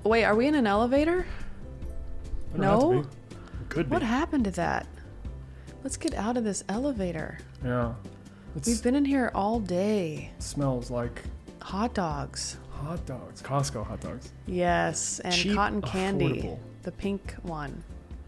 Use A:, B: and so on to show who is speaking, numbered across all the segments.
A: Wait, are we in an elevator?
B: It don't have to
A: No?
B: be. It could be.
A: What happened to that? Let's get out of this elevator.
B: Yeah.
A: We've been in here all day.
B: Smells like
A: Hot dogs.
B: hot dogs. Costco hot dogs.
A: Yes, and
B: Cheap,
A: cotton candy.
B: affordable.
A: The pink one.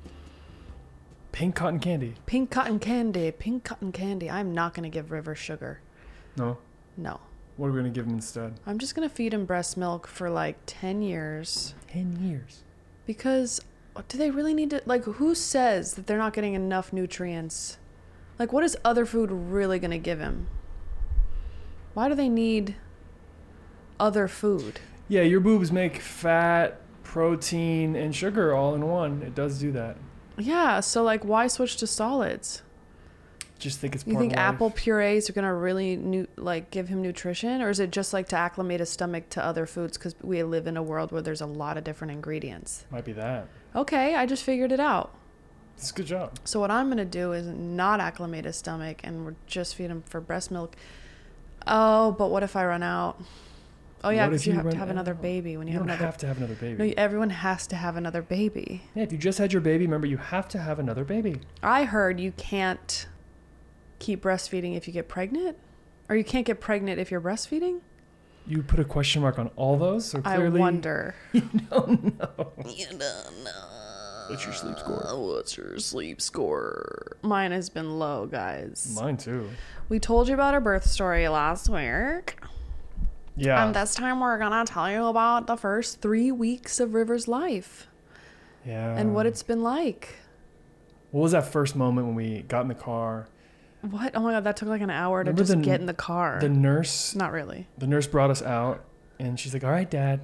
B: Pink cotton candy.
A: Pink cotton candy. Pink cotton candy. I'm not going to give River sugar.
B: No.
A: No.
B: What are we going to give him instead?
A: I'm just going to feed him breast milk for like 10 years.
B: 10 years.
A: Because do they really need to, like, who says that they're not getting enough nutrients? Like, what is other food really going to give him? Why do they need other food?
B: Yeah, your boobs make fat, protein, and sugar all in one. It does do that.
A: Yeah, so, like, why switch to solids?
B: Just think it's
A: You
B: part
A: think
B: of life.
A: apple purees are going to really, give him nutrition? Or is it just, like, to acclimate his stomach to other foods because we live in a world where there's a lot of different ingredients?
B: Might be that.
A: Okay, I just figured it out.
B: It's a good job.
A: So what I'm going to do is not acclimate his stomach and we're just feed him for breast milk. Oh, but what if I run out? Oh, yeah,
B: What
A: because
B: if
A: you
B: you
A: have to
B: run
A: have another
B: out?
A: baby when you
B: You
A: have
B: don't
A: another...
B: have to have another baby.
A: No, everyone has to have another baby.
B: Yeah, if you just had your baby, remember you have to have another baby.
A: I heard you can't keep breastfeeding if you get pregnant? Or you can't get pregnant if you're breastfeeding?
B: You put a question mark on all those, so clearly
A: I wonder.
B: you don't know.
A: You don't know.
B: What's your sleep score?
A: What's your sleep score? Mine has been low, guys.
B: Mine too.
A: We told you about our birth story last week.
B: Yeah.
A: And this time we're going to tell you about the first 3 weeks of River's life.
B: Yeah.
A: And what it's been like.
B: What was that first moment when we got in the car?
A: What? Oh my God, that took like an hour to
B: Remember
A: just
B: the-
A: get in the car.
B: The nurse
A: Not really.
B: brought us out, and she's like, "All right, Dad."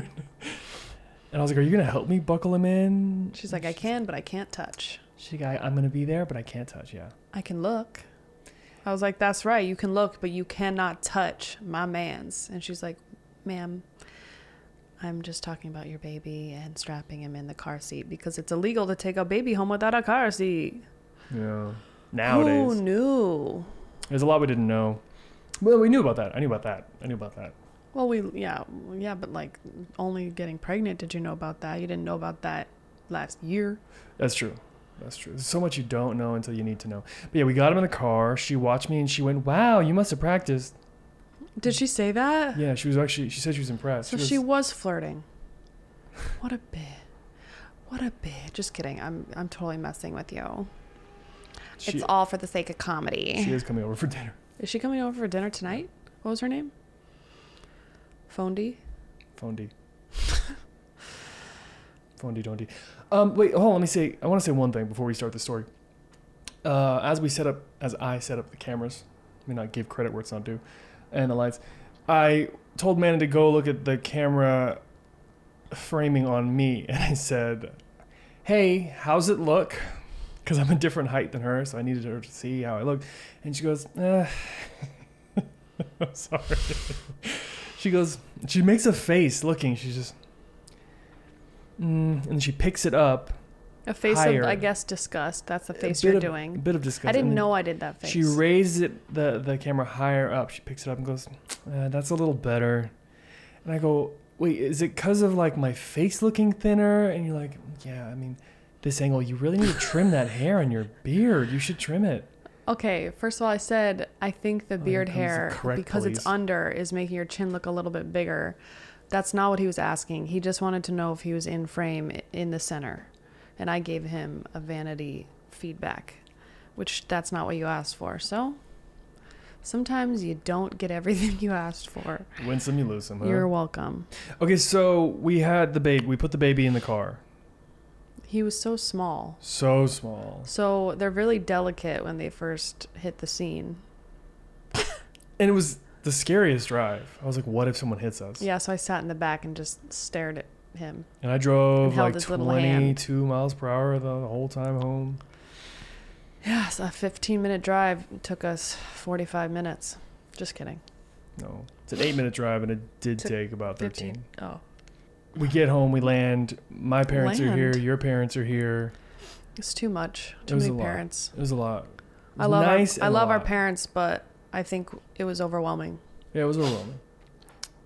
B: And I was like, "Are you gonna help me buckle him in?"
A: She's like, I can, but I can't touch.
B: She's like, "I'm gonna be there, but I can't touch." Yeah.
A: I can look. I was like, that's right. You can look, but you cannot touch my mans. And she's like, ma'am, I'm just talking about your baby and strapping him in the car seat because it's illegal to take a baby home without a car seat.
B: Yeah. Nowadays,
A: Who knew?
B: there's a lot we didn't know. Well, we knew about that. I knew about that.
A: Well, yeah, but like only getting pregnant, did you know about that? You didn't know about that last year.
B: That's true. There's so much you don't know until you need to know. But yeah, we got him in the car. She watched me and she went, "Wow, you must have practiced."
A: Did she say that?
B: Yeah, she said she was impressed.
A: So she was flirting. What a bitch. Just kidding. I'm totally messing with you. It's all for the sake of comedy.
B: She is coming over for dinner.
A: Is she coming over for dinner tonight? What was her name? Fondy?
B: Fondy. Fondy Dondy. Wait, hold on. I want to say one thing before we start the story. As I set up the cameras, let me not give credit where it's not due, and the lights, I told Manna to go look at the camera framing on me, and I said, "Hey, how's it look?" Because I'm a different height than her, so I needed her to see how I looked. And she goes, I'm sorry. She makes a face looking. She's just, and then she picks it up.
A: A face
B: higher.
A: of, I guess, disgust. That's the face
B: A
A: you're doing.
B: bit of disgust.
A: I didn't
B: And
A: know I did that face.
B: She raises the camera higher up. She picks it up and goes, "That's a little better." And I go, "Wait, is it because of like my face looking thinner?" And you're like, "Yeah, I mean, this angle, you really need to trim that hair on your beard. You should trim it."
A: Okay, first of all, I said I think the beard
B: comes the
A: hair,
B: correct
A: because
B: police.
A: it's under, is making your chin look a little bit bigger. That's not what he was asking. He just wanted to know if he was in frame in the center. And I gave him a vanity feedback, which that's not what you asked for. So sometimes you don't get everything you asked for.
B: Win some, you lose some. Huh?
A: You're welcome.
B: Okay, so we had the baby. We put the baby in the car.
A: He was so small.
B: So small.
A: So they're really delicate when they first hit the scene.
B: And it was the scariest drive. I was like, what if someone hits us?
A: Yeah, so I sat in the back and just stared at him.
B: And I drove
A: And held
B: like
A: his little hand.
B: 22 miles per hour the whole time home.
A: Yes, a 15-minute drive took us 45 minutes. Just kidding.
B: No, it's an 8-minute drive, and it did
A: Took
B: take about 13.
A: Oh.
B: We get home, we land. My parents are here.
A: Land?
B: Your parents are here.
A: It's too much.
B: It
A: Too
B: was
A: many
B: a lot.
A: parents.
B: It was a lot. It
A: I
B: was
A: love
B: nice
A: I
B: and a
A: love our
B: lot.
A: parents, but I think it was overwhelming.
B: Yeah, it was overwhelming.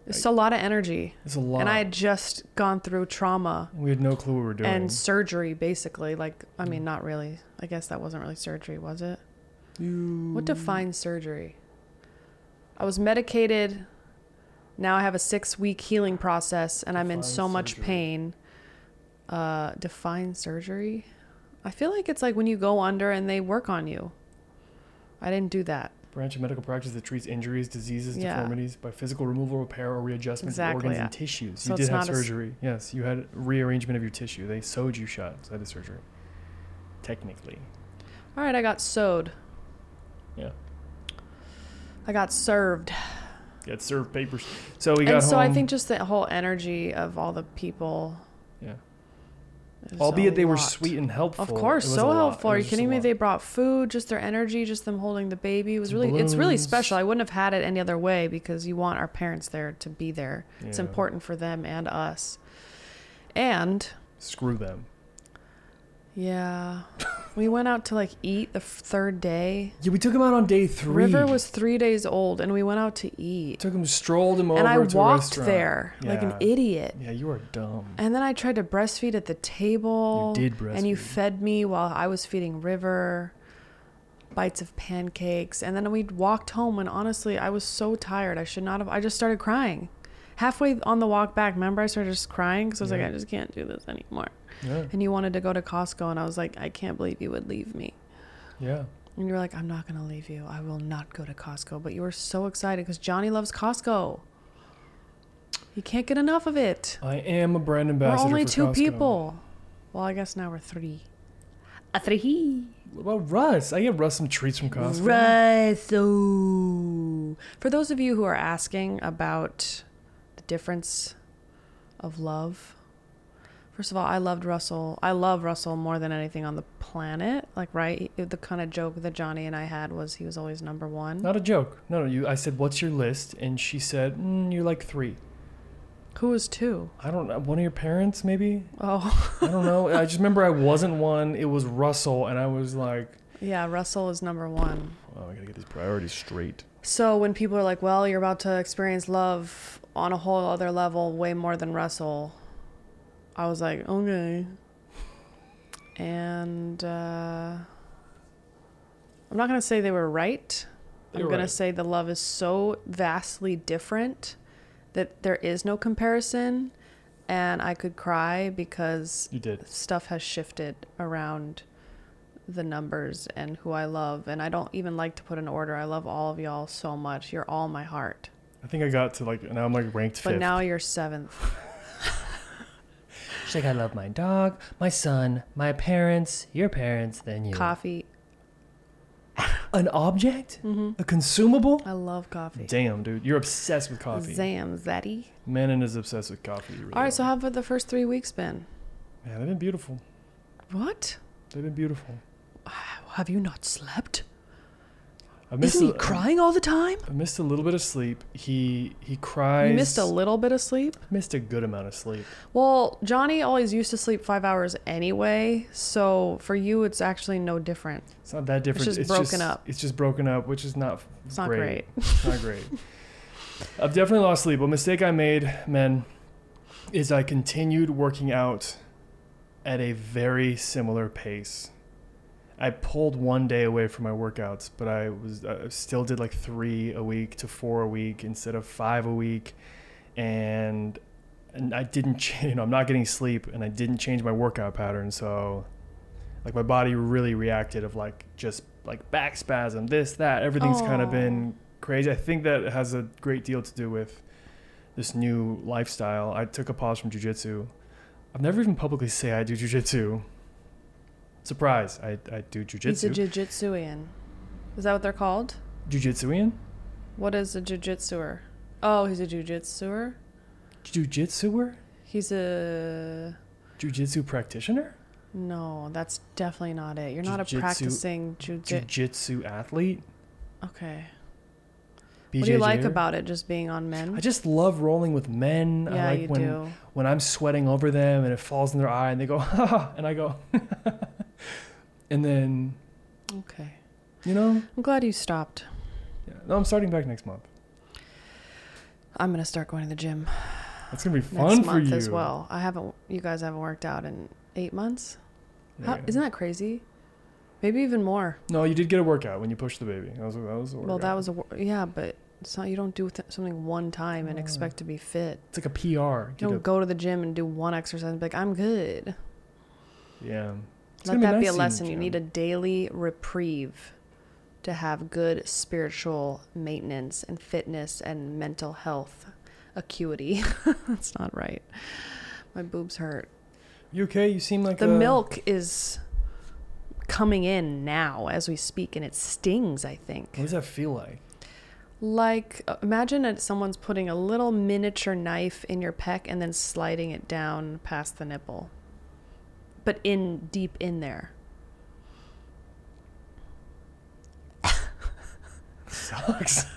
A: It's a lot of energy.
B: It's a lot.
A: And I had just gone through trauma.
B: We had no clue what we were doing.
A: And surgery, basically. Like, I mean, not really. I guess that wasn't really surgery, was it? What defines surgery? I was medicated. Now I have a 6-week healing process, and I'm in so much pain. Define surgery? I feel like it's like when you go under and they work on you. I didn't do that.
B: Branch of medical practice that treats injuries, diseases, deformities by physical removal, repair, or readjustment of organs and tissues. So you did have surgery. Yes, you had rearrangement of your tissue. They sewed you shut. So I did surgery. Technically.
A: All right, I got sewed.
B: Yeah.
A: I got served.
B: Got served papers. So we got home.
A: So I think just the whole energy of all the people.
B: Yeah. Albeit they were sweet and helpful.
A: Of course, so helpful. Are you kidding me? They brought food, just their energy, just them holding the baby. It was really, it's really special. I wouldn't have had it any other way because you want our parents there to be there. Yeah. It's important for them and us. And
B: screw them.
A: Yeah. We went out to like eat the third day.
B: Yeah, we took him out on day 3.
A: River was 3 days old and we went out to eat.
B: Strolled him over
A: to a
B: restaurant.
A: And I walked there like an idiot.
B: Yeah, you are dumb.
A: And then I tried to breastfeed at the table.
B: You did breastfeed.
A: And you fed me while I was feeding River bites of pancakes. And then we walked home and honestly, I was so tired. I should not have. I just started crying. Halfway on the walk back, remember I started just crying because I was like, I just can't do this anymore. Yeah. And you wanted to go to Costco and I was like, I can't believe you would leave me.
B: Yeah.
A: And you were like, I'm not going to leave you. I will not go to Costco. But you were so excited because Johnny loves Costco. He can't get enough of it.
B: I am a brand ambassador.
A: We're only
B: for
A: 2
B: Costco.
A: people. Well, I guess now we're 3. A 3.
B: What about Russ? I get Russ some treats from Costco.
A: Russ. For those of you who are asking about the difference of love, first of all, I loved Russell. I love Russell more than anything on the planet. Like, right? The kind of joke that Johnny and I had was he was always number 1.
B: Not a joke. No. I said, what's your list? And she said, you're like 3.
A: Who was 2?
B: I don't know. One of your parents, maybe?
A: Oh.
B: I don't know. I just remember I wasn't 1. It was Russell. And I was like...
A: Yeah, Russell is number 1.
B: Oh, I got to get these priorities straight.
A: So when people are like, well, you're about to experience love on a whole other level, way more than Russell... I was like, okay. And I'm not going to say they were right. I'm going to say the love is so vastly different that there is no comparison. And I could cry because stuff has shifted around the numbers and who I love. And I don't even like to put an order. I love all of y'all so much. You're all my heart.
B: I think I got to now I'm ranked 5th.
A: But now you're 7th.
B: She's like, I love my dog, my son, my parents, your parents, then you.
A: Coffee.
B: An object?
A: Mm-hmm.
B: A consumable?
A: I love coffee.
B: Damn, dude. You're obsessed with coffee.
A: Zam, Zaddy.
B: Manon is obsessed with coffee. Really
A: all right, so how have the first 3 weeks been?
B: Man, they've been beautiful.
A: What?
B: They've been beautiful.
A: Have you not slept?
B: Isn't
A: he crying all the time?
B: I missed a little bit of sleep. He cries.
A: You missed a little bit of sleep?
B: Missed a good amount of sleep.
A: Well, Johnny always used to sleep 5 hours anyway, so for you it's actually no different.
B: It's not that different.
A: It's just broken up.
B: It's just broken up, which is not
A: It's not great.
B: It's not great. I've definitely lost sleep. A mistake I made, men, is I continued working out at a very similar pace. I pulled 1 day away from my workouts, but I still did like 3 a week to 4 a week instead of 5 a week, and I didn't, I'm not getting sleep, and I didn't change my workout pattern, so like my body really reacted of like just like back spasm, this, that, everything's kind of been crazy. I think that has a great deal to do with this new lifestyle. I took a pause from jiu-jitsu. I've never even publicly say I do jiu-jitsu. Surprise, I do jiu-jitsu.
A: He's a jiu-jitsuian. Is that what they're called?
B: Jiu-jitsuian?
A: What is a jiu-jitsuer? Oh, he's a jiu-jitsuer?
B: Jiu-jitsuer?
A: He's a...
B: Jiu-jitsu practitioner?
A: No, that's definitely not it. You're not a practicing
B: jiu-jitsu athlete?
A: Okay.
B: BJJ?
A: What do you like about it, just being on men?
B: I just love rolling with men.
A: Yeah,
B: I like when I'm sweating over them and it falls in their eye and they go, ha, and I go... And then,
A: okay,
B: I'm
A: glad you stopped.
B: Yeah. No, I'm starting back next month.
A: I'm gonna start going to the gym
B: That's gonna be fun
A: next
B: for
A: month
B: you
A: as well. You guys haven't worked out in 8 months.
B: Yeah.
A: Isn't that crazy? Maybe even more.
B: No, you did get a workout when you pushed the baby. That was a workout.
A: Well, that was yeah, but it's not. You don't do something one time and expect to be fit.
B: It's like a PR.
A: You don't go to the gym and do one exercise and be like, I'm good.
B: Yeah.
A: Let that be a lesson. You need a daily reprieve to have good spiritual maintenance and fitness and mental health acuity. That's not right. My boobs hurt.
B: You okay? You seem like
A: the milk is coming in now as we speak, and it stings, I think.
B: What does that feel like?
A: Like, imagine that someone's putting a little miniature knife in your pec and then sliding it down past the nipple. But deep in there.
B: Sucks.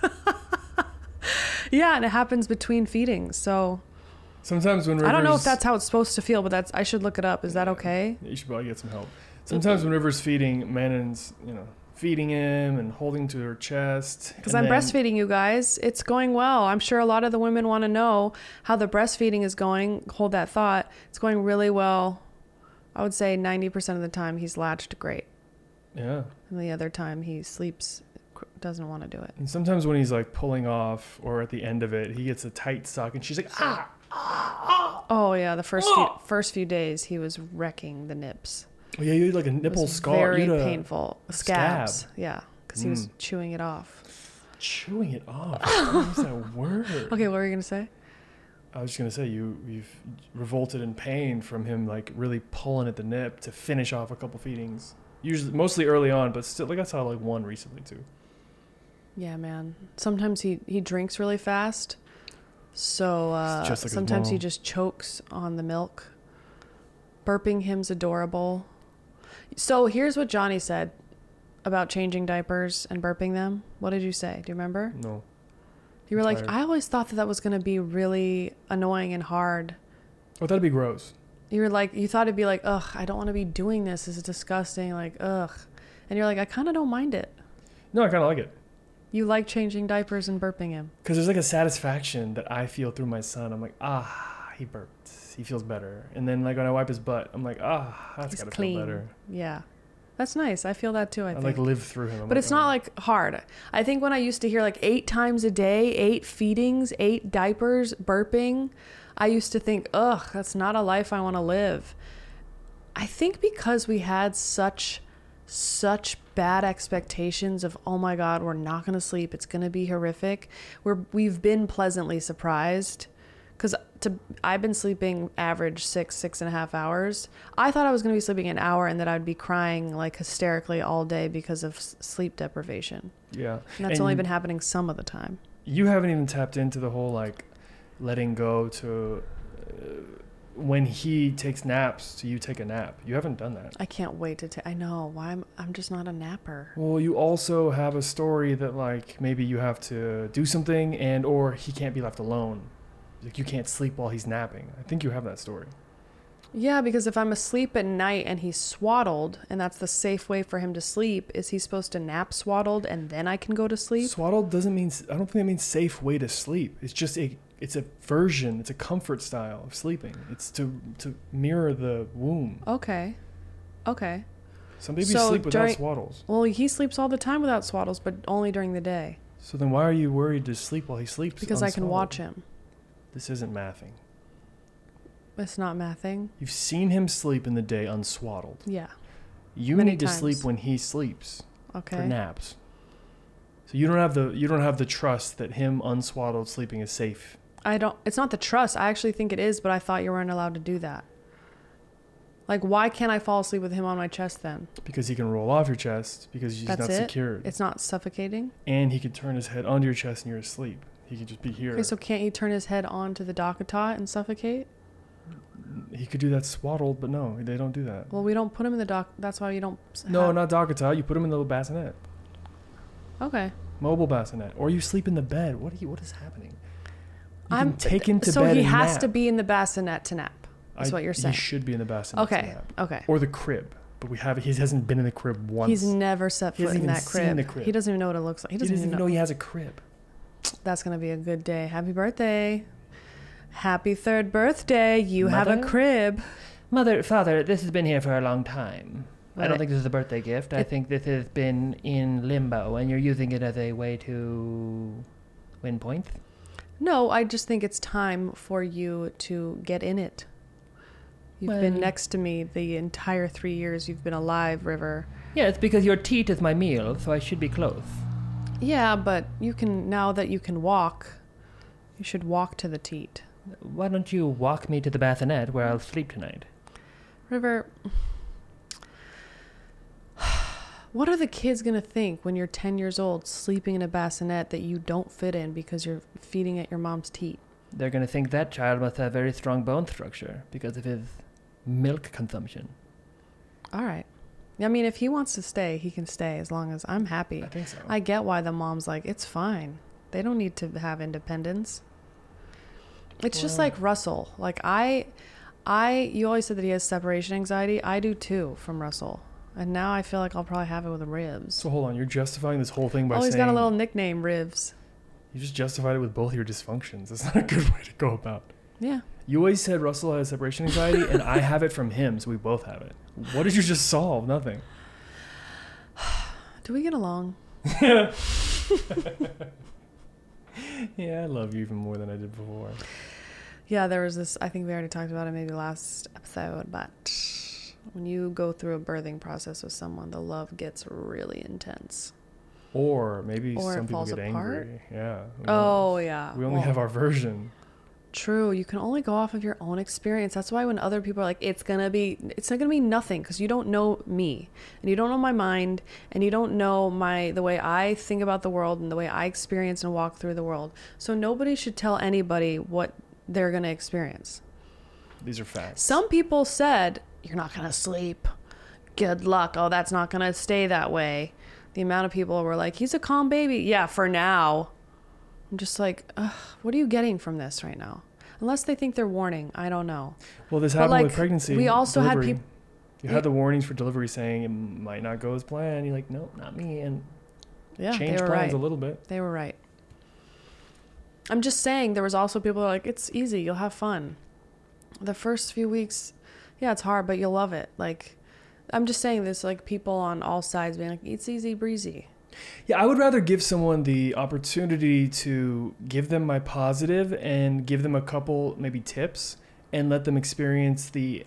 A: Yeah, and it happens between feedings, so...
B: Sometimes when River's...
A: I don't know if that's how it's supposed to feel, but I should look it up. Is that okay?
B: You should probably get some help. Sometimes when River's feeding, Manon's, feeding him and holding to her chest.
A: Because I'm breastfeeding, you guys. It's going well. I'm sure a lot of the women want to know how the breastfeeding is going. Hold that thought. It's going really well. I would say 90% of the time he's latched great.
B: Yeah.
A: And the other time he sleeps, doesn't want to do it.
B: And sometimes when he's like pulling off or at the end of it, he gets a tight suck and she's like, ah!
A: Oh, yeah. The first few days he was wrecking the nips.
B: Oh, yeah, you had like a nipple scar.
A: Very painful. Scabs.
B: Scab.
A: Yeah, because he was chewing it off.
B: Chewing it off? What is that word?
A: Okay, what were you going to say?
B: I was just going to say, you've revolted in pain from him like really pulling at the nip to finish off a couple feedings. Usually, mostly early on, but still, like I saw like one recently too.
A: Yeah, man. Sometimes he drinks really fast. So
B: just like
A: sometimes he just chokes on the milk. Burping him's adorable. So here's what Johnny said about changing diapers and burping them. What did you say? Do you remember?
B: No.
A: You were like, I always thought that was going to be really annoying and hard.
B: Oh, that'd be gross.
A: You were like, you thought it'd be like, ugh, I don't want to be doing this. This is disgusting. Like, ugh. And you're like, I kind of don't mind it.
B: No, I kind of like it.
A: You like changing diapers and burping him.
B: Because there's like a satisfaction that I feel through my son. I'm like, he burped. He feels better. And then like when I wipe his butt, I'm like, that's got to feel better.
A: Yeah. That's nice. I feel that too, I think.
B: like live through him.
A: But it's not like hard. I think when I used to hear like 8 times a day, 8 feedings, 8 diapers, burping, I used to think, ugh, that's not a life I want to live. I think because we had such bad expectations of, oh my God, we're not going to sleep. It's going to be horrific. We've been pleasantly surprised. Because I've been sleeping average 6.5 hours. I thought I was going to be sleeping an hour and that I'd be crying like hysterically all day because of sleep deprivation.
B: Yeah.
A: And that's only been happening some of the time.
B: You haven't even tapped into the whole like letting go to when he takes naps, so you take a nap. You haven't done that.
A: I can't wait to take. I know. Why I'm just not a napper.
B: Well, you also have a story that like maybe you have to do something and or he can't be left alone. Like you can't sleep while he's napping. I think you have that story.
A: Yeah, because if I'm asleep at night and he's swaddled, and that's the safe way for him to sleep, is he supposed to nap swaddled and then I can go to sleep?
B: Swaddled doesn't mean, I don't think that means safe way to sleep. It's just it's a version, it's a comfort style of sleeping. It's to mirror the womb.
A: Okay.
B: Some babies sleep without swaddles.
A: Well, he sleeps all the time without swaddles, but only during the day.
B: So then why are you worried to sleep while he sleeps?
A: Because I can watch him.
B: This isn't mathing.
A: It's not mathing.
B: You've seen him sleep in the day unswaddled.
A: Yeah.
B: You
A: Many
B: need to
A: times.
B: sleep when he sleeps.
A: Okay.
B: For naps. So you don't have the trust that him unswaddled sleeping is safe.
A: It's not the trust. I actually think it is, but I thought you weren't allowed to do that. Like, why can't I fall asleep with him on my chest then?
B: Because he can roll off your chest because he's not secured.
A: It's not suffocating?
B: And he can turn his head onto your chest and you're asleep. He could just be here.
A: Okay, so can't he turn his head onto the Dakota and suffocate?
B: He could do that swaddled, but no, they don't do that.
A: Well, we don't put him in the dock. That's why you don't.
B: No, not Dakota. You put him in the little bassinet.
A: Okay.
B: Mobile bassinet, or you sleep in the bed. What is happening? You can take him to bed.
A: So he
B: and
A: has
B: nap.
A: to be in the bassinet to nap. That's what you're saying.
B: He should be in the bassinet. To nap.
A: Okay.
B: Or the crib, but he hasn't been in the crib once.
A: He's never set foot in that crib.
B: The crib.
A: He doesn't even know what it looks like.
B: He doesn't even know he has a crib.
A: That's going to be a good day. Happy birthday. Happy third birthday. You have a
C: Mother?
A: crib.
C: Father, this has been here for a long time. I don't think this is a birthday gift. I think this has been in limbo, and you're using it as a way to win points.
A: No, I just think it's time for you to get in it. You've been next to me the entire 3 years you've been alive, River.
C: Yeah, it's because your teat is my meal, so I should be close.
A: Yeah, but you can, now that you can walk, you should walk to the teat.
C: Why don't you walk me to the bassinet where I'll sleep tonight?
A: River, what are the kids going to think when you're 10 years old sleeping in a bassinet that you don't fit in because you're feeding at your mom's teat?
C: They're going to think that child must have very strong bone structure because of his milk consumption.
A: All right. I mean, if he wants to stay, he can stay as long as I'm happy.
B: I think so.
A: I get why the mom's like, it's fine. They don't need to have independence. It's just like Russell. Like you always said that he has separation anxiety. I do too from Russell. And now I feel like I'll probably have it with Ribs.
B: So hold on, you're justifying this whole thing by
A: Oh,
B: saying...
A: he's got a little nickname, Ribs.
B: You just justified it with both your dysfunctions. That's not a good way to go about.
A: Yeah.
B: You always said Russell has separation anxiety, and I have it from him, so we both have it. What did you just solve? Nothing.
A: Do we get along?
B: Yeah, I love you even more than I did before.
A: Yeah, there was this, I think we already talked about it maybe last episode, but when you go through a birthing process with someone, the love gets really intense.
B: Or maybe
A: Or it
B: some people
A: falls
B: get
A: apart.
B: angry. Yeah.
A: Oh, yeah.
B: We only have our version.
A: True. You can only go off of your own experience. That's why when other people are like, it's not gonna be nothing, because you don't know me and you don't know my mind and you don't know the way I think about the world and the way I experience and walk through the world. So nobody should tell anybody what they're gonna experience.
B: These are facts.
A: Some people said, you're not gonna sleep. Good luck. Oh, that's not gonna stay that way. The amount of people were like, he's a calm baby. Yeah, for now. I'm just like, ugh, what are you getting from this right now? Unless they think they're warning. I don't know.
B: Well, this
A: But,
B: happened
A: like,
B: with pregnancy.
A: we also had
B: delivery.
A: peop-
B: You had the warnings for delivery saying it might not go as planned. You're like, nope, not me. And
A: Yeah,
B: change
A: they were
B: plans
A: right.
B: a little bit.
A: They were right. I'm just saying, there was also people who are like, it's easy. You'll have fun. The first few weeks, yeah, it's hard, but you'll love it. Like, I'm just saying this, like, people on all sides being like, it's easy breezy.
B: Yeah, I would rather give someone the opportunity to give them my positive and give them a couple maybe tips and let them experience the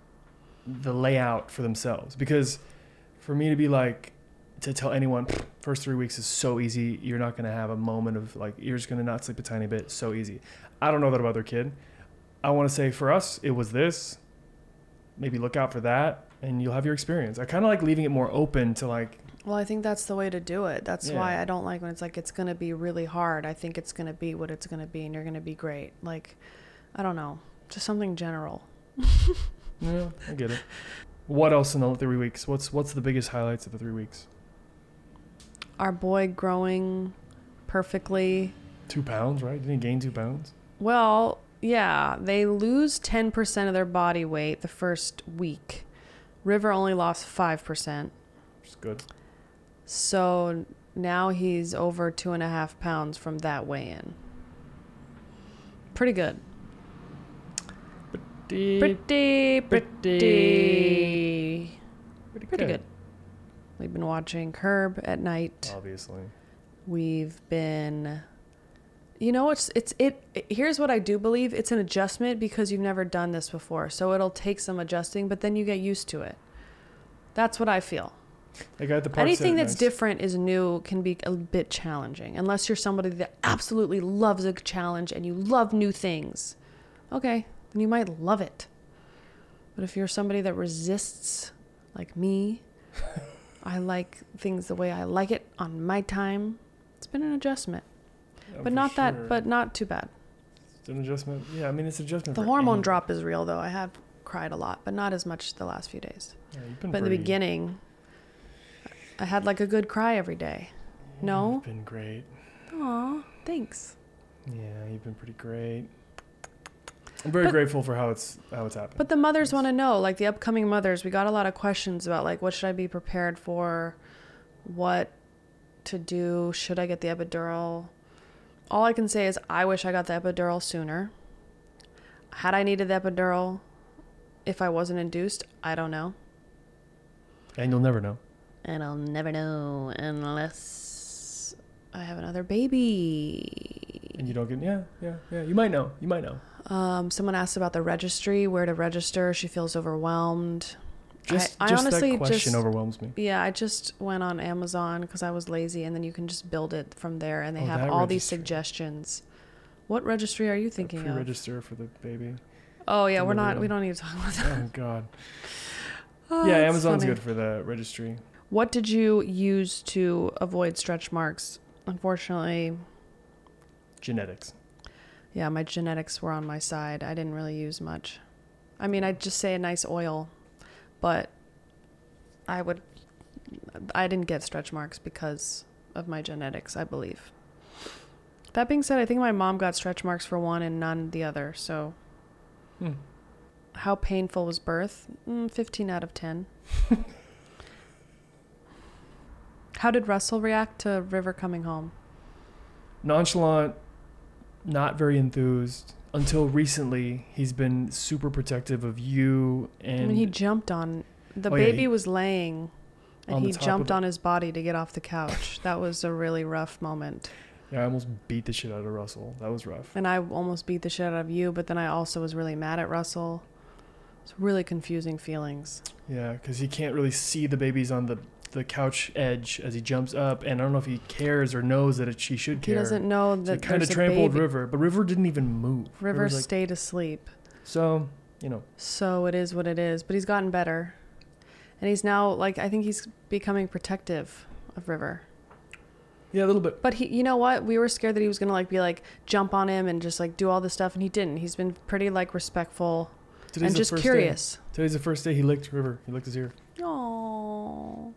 B: layout for themselves. Because for me to be like, to tell anyone, first 3 weeks is so easy, you're not going to have a moment of like, you're just going to not sleep a tiny bit, so easy. I don't know that about their kid. I want to say for us, it was this. Maybe look out for that and you'll have your experience. I kind of like leaving it more open to like,
A: Well, I think that's the way to do it. That's
B: Yeah.
A: why I don't like when it's like, it's going to be really hard. I think it's going to be what it's going to be and you're going to be great. Like, I don't know. Just something general.
B: yeah, I get it. What else in the 3 weeks? What's the biggest highlights of the 3 weeks?
A: Our boy growing perfectly.
B: 2 pounds, right? Didn't he gain 2 pounds?
A: Well, yeah, they lose 10% of their body weight the first week. River only lost 5%.
B: Which is good.
A: So now he's over 2.5 pounds from that weigh-in. Pretty good. Pretty good. We've been watching Curb at night.
B: Obviously.
A: We've been, you know, here's what I do believe. It's an adjustment because you've never done this before. So it'll take some adjusting, but then you get used to it. That's what I feel.
B: The guy at the park
A: Anything
B: said it
A: that's
B: nice.
A: different is new can be a bit challenging. Unless you're somebody that absolutely loves a challenge and you love new things. Okay, then you might love it. But if you're somebody that resists, like me, I like things the way I like it on my time. It's been an adjustment.
B: Yeah,
A: But
B: for
A: not that,
B: sure.
A: but not too bad.
B: It's an adjustment. Yeah, I mean, it's an adjustment.
A: The
B: for
A: hormone
B: any-
A: drop is real though. I have cried a lot, but not as much the last few days.
B: Yeah, you've been
A: But in the
B: pretty-
A: beginning, I had like a good cry every day.
B: Yeah,
A: No?
B: You've been great.
A: Aw, thanks.
B: Yeah, you've been pretty great. I'm very
A: But-
B: grateful for how it's happened.
A: But the mothers want to know, like the upcoming mothers, we got a lot of questions about like, what should I be prepared for? What to do? Should I get the epidural? All I can say is I wish I got the epidural sooner. Had I needed the epidural if I wasn't induced, I don't know.
B: And you'll never know.
A: And I'll never know unless I have another baby.
B: And you don't get, yeah. You might know.
A: Someone asked about the registry, where to register. She feels overwhelmed.
B: I honestly that question overwhelms me.
A: Yeah, I just went on Amazon because I was lazy, and then you can just build it from there, and they have all these suggestions. What registry are you thinking of?
B: Pre-register for the baby.
A: Oh yeah, we don't need to talk about that.
B: Oh god. Yeah, Amazon's funny. Good for the registry.
A: What did you use to avoid stretch marks? Unfortunately,
B: genetics.
A: Yeah, my genetics were on my side. I didn't really use much. I mean, I'd just say a nice oil, but I didn't get stretch marks because of my genetics, I believe. That being said, I think my mom got stretch marks for one and none the other, so. How painful was birth? 15 out of 10. How did Russell react to River coming home?
B: Nonchalant, not very enthused. Until recently, he's been super protective of you. And
A: I mean, he jumped on... The baby was laying, and he jumped on his body to get off the couch. That was a really rough moment.
B: Yeah, I almost beat the shit out of Russell. That was rough.
A: And I almost beat the shit out of you, but then I also was really mad at Russell. It's really confusing feelings.
B: Yeah, because he can't really see the babies on the couch edge as he jumps up, and I don't know if he cares or knows that she should care.
A: He doesn't know that. So he
B: kind of trampled River, but River didn't even move.
A: River stayed asleep.
B: So,
A: So it is what it is, but he's gotten better. And he's now, I think he's becoming protective of River.
B: Yeah, a little bit.
A: But he, you know what? We were scared that he was going to be jump on him and just do all this stuff, and he didn't. He's been pretty respectful and just curious.
B: Today's the first day he licked River. He licked his ear.
A: Aww.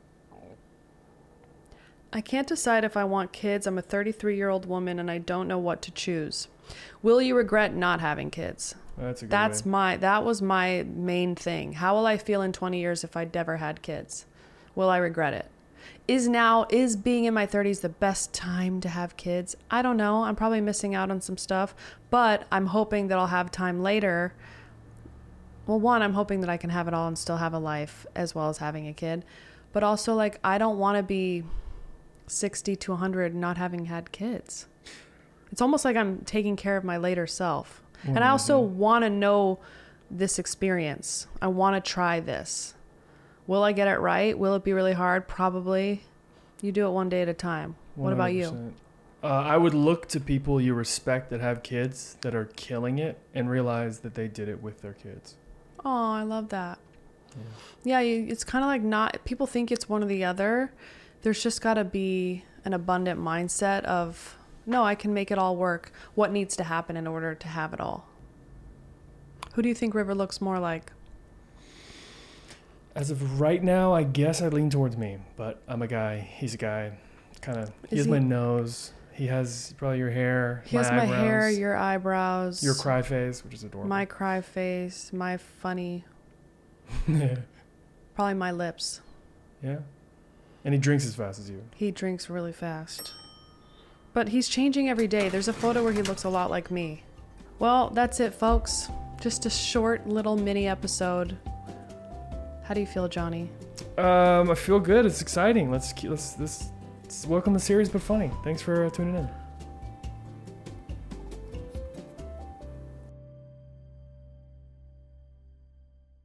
A: I can't decide if I want kids. I'm a 33-year-old woman and I don't know what to choose. Will you regret not having kids?
B: That's a good
A: That was my main thing. How will I feel in 20 years if I'd never had kids? Will I regret it? Is being in my 30s the best time to have kids? I don't know. I'm probably missing out on some stuff, but I'm hoping that I'll have time later. Well, one, I'm hoping that I can have it all and still have a life as well as having a kid. But also, I don't want to be 60 to 100 not having had kids. It's almost like I'm taking care of my later self. Mm-hmm. And I also want to know this experience. I want to try this. Will I get it right? Will it be really hard? Probably. You do it one day at a time. 100%. What about you?
B: I would look to people you respect that have kids that are killing it and realize that they did it with their kids.
A: Oh, I love that. Yeah, it's kind of not... People think it's one or the other. There's just got to be an abundant mindset of, no, I can make it all work. What needs to happen in order to have it all? Who do you think River looks more like?
B: As of right now, I guess I lean towards me, but I'm a guy. He's a guy. He has my nose. He has probably your hair.
A: He has my hair, your eyebrows.
B: Your cry face, which is adorable.
A: My cry face, my funny. Probably my lips.
B: Yeah. And he drinks as fast as you.
A: He drinks really fast. But he's changing every day. There's a photo where he looks a lot like me. Well, that's it, folks. Just a short little mini episode. How do you feel, Johnny?
B: I feel good. It's exciting. Let's welcome the series, but funny. Thanks for tuning in.